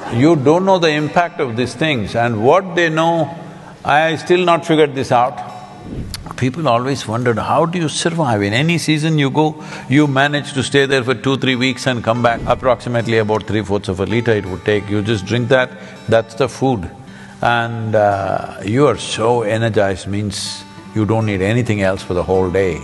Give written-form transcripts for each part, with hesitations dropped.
You don't know the impact of these things, and what they know, I still not figured this out. People always wondered, how do you survive? In any season you go, you manage to stay there for 2-3 weeks and come back. Approximately about 3/4 of a liter it would take. You just drink that, that's the food. And you are so energized, means you don't need anything else for the whole day.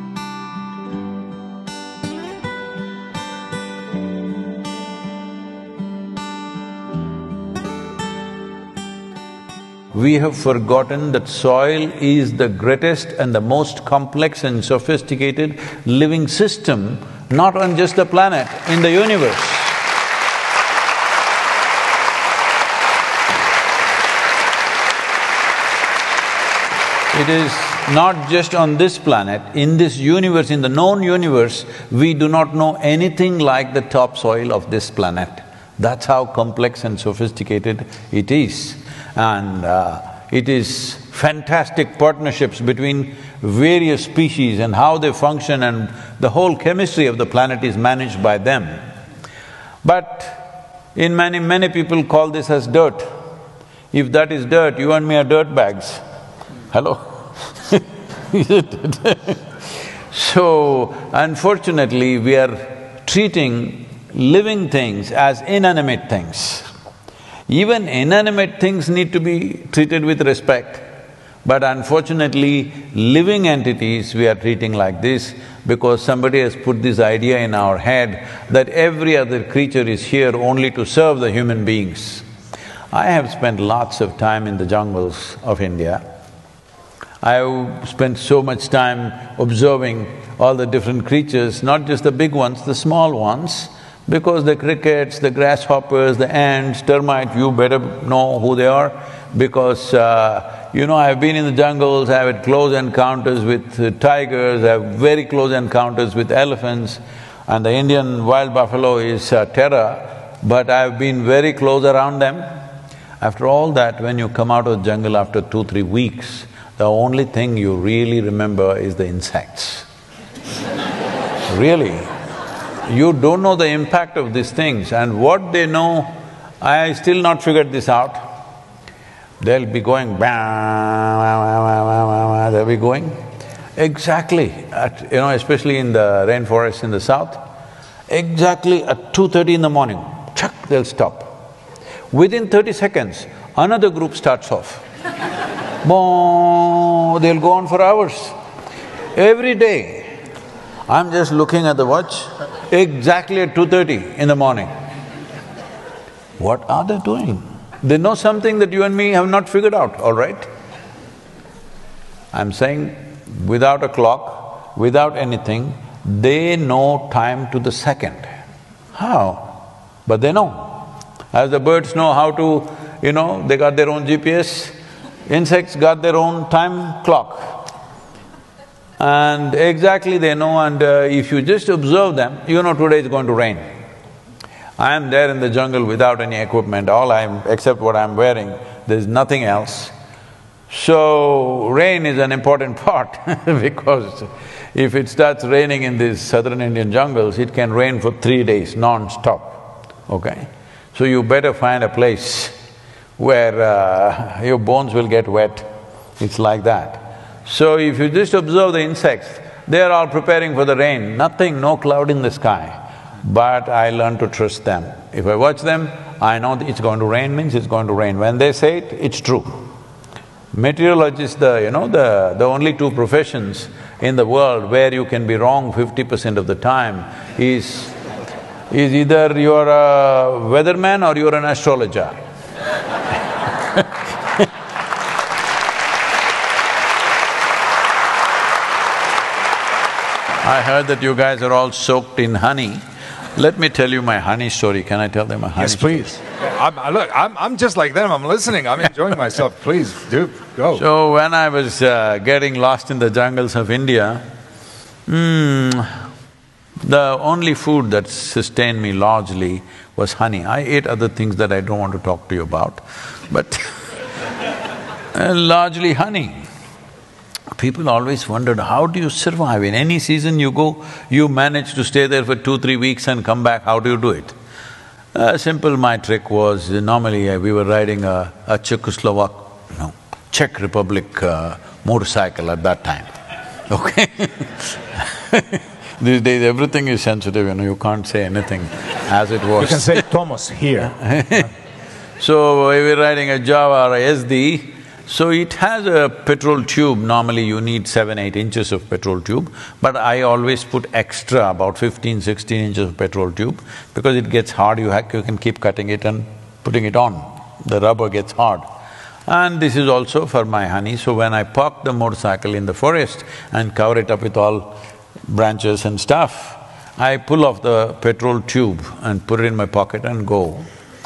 We have forgotten that soil is the greatest and the most complex and sophisticated living system, not on just the planet, in the universe. It is not just on this planet, in this universe, in the known universe, we do not know anything like the topsoil of this planet. That's how complex and sophisticated it is. And it is fantastic partnerships between various species and how they function, and the whole chemistry of the planet is managed by them. But in many people call this as dirt. If that is dirt, you and me are dirt bags. Hello? Isn't it? So, unfortunately, we are treating living things as inanimate things. Even inanimate things need to be treated with respect, but unfortunately, living entities we are treating like this because somebody has put this idea in our head that every other creature is here only to serve the human beings. I have spent lots of time in the jungles of India. I've spent so much time observing all the different creatures, not just the big ones, the small ones, because the crickets, the grasshoppers, the ants, termites, you better know who they are, because I've been in the jungles, I have had close encounters with tigers, I have very close encounters with elephants, and the Indian wild buffalo is terror, but I've been very close around them. After all that, when you come out of the jungle after 2-3 weeks, the only thing you really remember is the insects. Really. You don't know the impact of these things, and what they know, I still not figured this out. They'll be going they'll be going exactly at, especially in the rainforest in the south, exactly at 2:30 in the morning, chuck, they'll stop. Within 30 seconds, another group starts off. They'll go on for hours. Every day, I'm just looking at the watch, exactly at 2:30 in the morning. What are they doing? They know something that you and me have not figured out, all right? I'm saying without a clock, without anything, they know time to the second. How? But they know. As the birds know how to, they got their own GPS, insects got their own time clock. And exactly they know, and if you just observe them, today is going to rain. I am there in the jungle without any equipment, except what I'm wearing, there's nothing else. So, rain is an important part because if it starts raining in these southern Indian jungles, it can rain for 3 days non-stop, okay? So you better find a place where your bones will get wet, it's like that. So if you just observe the insects, they are all preparing for the rain, nothing, no cloud in the sky. But I learn to trust them. If I watch them, I know that it's going to rain means it's going to rain. When they say it, it's true. Meteorologists, the only two professions in the world where you can be wrong 50% of the time is either you're a weatherman or you're an astrologer. I heard that you guys are all soaked in honey. Let me tell you my honey story. Can I tell them a honey story? Yes, please. I'm just like them. I'm listening. I'm enjoying myself. Please do go. So when I was getting lost in the jungles of India, the only food that sustained me largely was honey. I ate other things that I don't want to talk to you about, but largely honey. People always wondered, how do you survive? In any season you go, you manage to stay there for 2-3 weeks and come back, how do you do it? Simple, my trick was, normally we were riding a Czechoslovak, no, Czech Republic motorcycle at that time, okay? These days everything is sensitive, you can't say anything as it was. You can say Thomas here. So we were riding a Java or a SD, so it has a petrol tube. Normally you need 7–8 inches of petrol tube, but I always put extra, about 15–16 inches of petrol tube, because it gets hard, you can keep cutting it and putting it on. The rubber gets hard. And this is also for my honey, so when I park the motorcycle in the forest and cover it up with all branches and stuff, I pull off the petrol tube and put it in my pocket and go.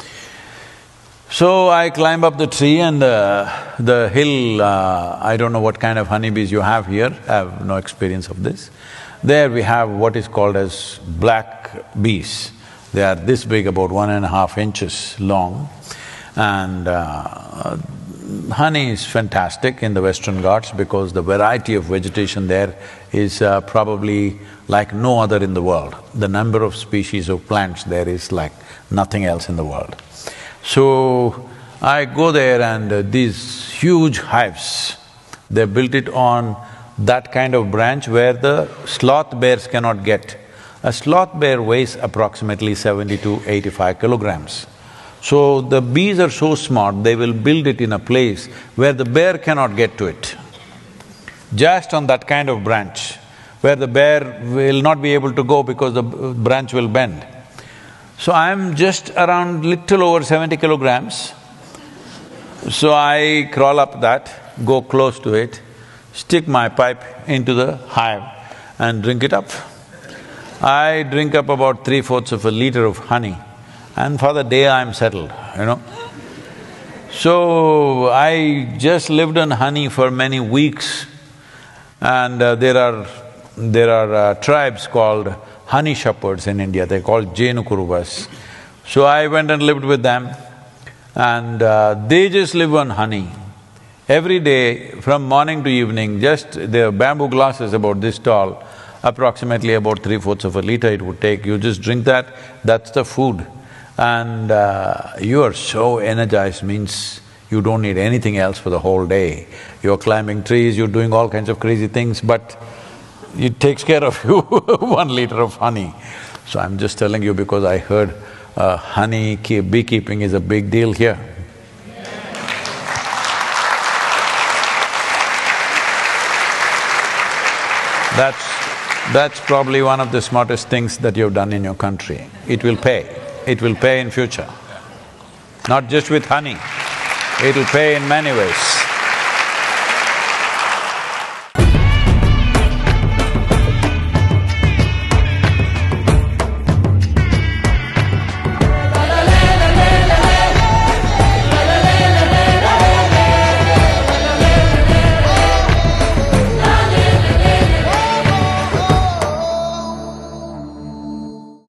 So I climb up the tree and the hill, I don't know what kind of honeybees you have here, I have no experience of this. There we have what is called as black bees. They are this big, about 1.5 inches long, and honey is fantastic in the Western Ghats because the variety of vegetation there is probably like no other in the world. The number of species of plants there is like nothing else in the world. So, I go there and these huge hives, they built it on that kind of branch where the sloth bears cannot get. A sloth bear weighs approximately 70 to 85 kilograms. So, the bees are so smart, they will build it in a place where the bear cannot get to it. Just on that kind of branch, where the bear will not be able to go because the branch will bend. So I'm just around little over 70 kilograms. So I crawl up that, go close to it, stick my pipe into the hive and drink it up. I drink up about 3/4 of a liter of honey, and for the day I'm settled, So I just lived on honey for many weeks, and there are tribes called honey shepherds in India, they're called Jenukuruvas. So I went and lived with them, and they just live on honey. Every day, from morning to evening, just their bamboo glasses about this tall, approximately about 3/4 of a liter it would take, you just drink that, that's the food. And you are so energized, means you don't need anything else for the whole day. You're climbing trees, you're doing all kinds of crazy things, but it takes care of you, 1 liter of honey. So I'm just telling you because I heard beekeeping is a big deal here. That's probably one of the smartest things that you've done in your country. It will pay. It will pay in future. Not just with honey, it'll pay in many ways.